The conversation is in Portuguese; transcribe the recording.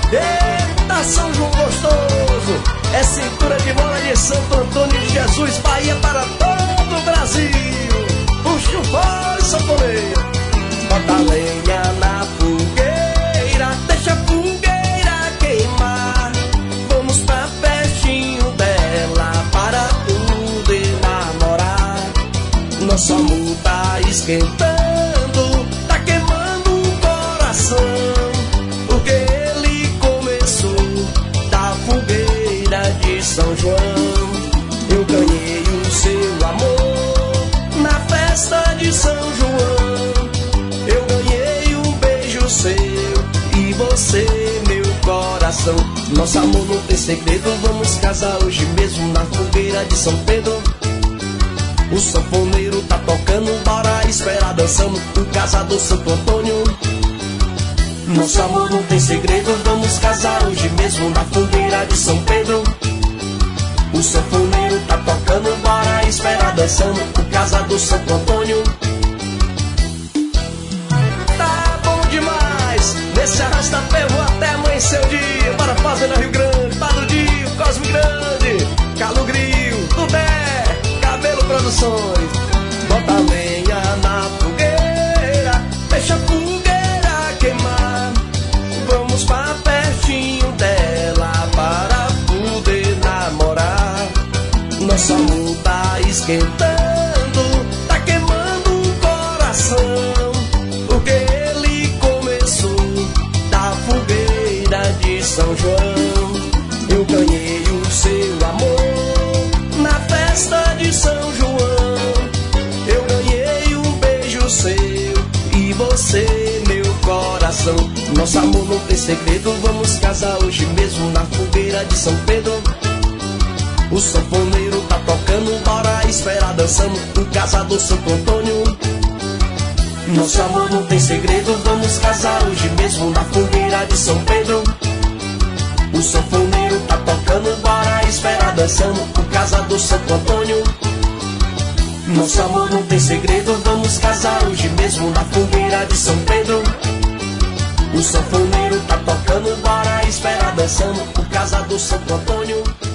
Eita, São João gostoso, é cintura de bola de Santo Antônio de Jesus, Bahia para todo o Brasil. Puxa o voz, sanfoneiro, bota a lenha na fogueira, deixa a fogueira queimar. Vamos pra pertinho dela para poder namorar. Nosso amor tá esquentando, tá queimando o coração, porque ele começou da fogueira de São João. Eu ganhei o seu amor na festa de São João. Eu ganhei um beijo seu e você, meu coração. Nosso amor não tem segredo, vamos casar hoje mesmo na fogueira de São Pedro. O sanfoneiro tá tocando, bora esperar dançando o casador Santo Antônio. Nosso amor não tem segredo, vamos casar hoje mesmo na fogueira de São Pedro. O sanfoneiro tá tocando, bora esperar dançando o casador Santo Antônio. Tá bom demais, nesse arrasta-pé vou até amanhecer o dia. Bora fazer na Rio Grande, Padudinho, Cosme Grande, Calo Gril, Tudé, Cabelo Produções. Bota a lenha na fogueira, deixa a fogueira queimar. Vamos pra pertinho dela para poder namorar. Nosso amor tá esquentando, tá queimando o coração, porque ele começou da fogueira de São João. Eu ganhei o seu amor na festa de São João. Eu ganhei um beijo seu e você, meu coração. Nosso amor não tem segredo, vamos casar hoje mesmo na fogueira de São Pedro. O sanfoneiro tá tocando, bora esperar dançando o casador Santo Antônio. Nosso amor não tem segredo, vamos casar hoje mesmo na fogueira de São Pedro. O sanfoneiro tá tocando, bora esperar dançando o casador Santo Antônio. Nosso amor não tem segredo, vamos casar hoje mesmo na fogueira de São Pedro. O sanfoneiro tá tocando, bora esperar dançando o casador Santo Antônio.